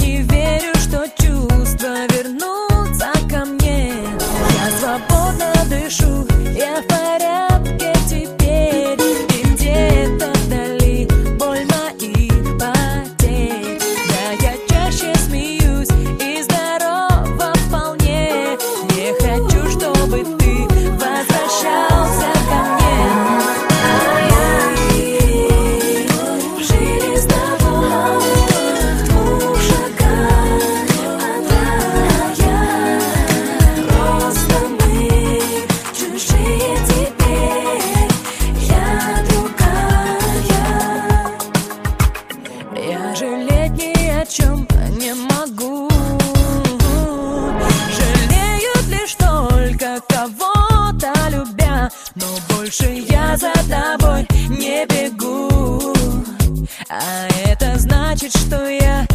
не верю, что чувства вернутся ко мне. Я свободно дышу, я в порядке теперь. И где-то вдали боль моих потерь. Да, я чаще смеюсь и здорова вполне. Не хочу, чтобы ты возвращался ко мне. Жили с тобой в двух шагах от рая. Просто мы чужие теперь, я другая. Я жалеть ни о чем не могу. Жалеют лишь только кого-то любя. Но больше я за тобой не бегу. А это значит, что я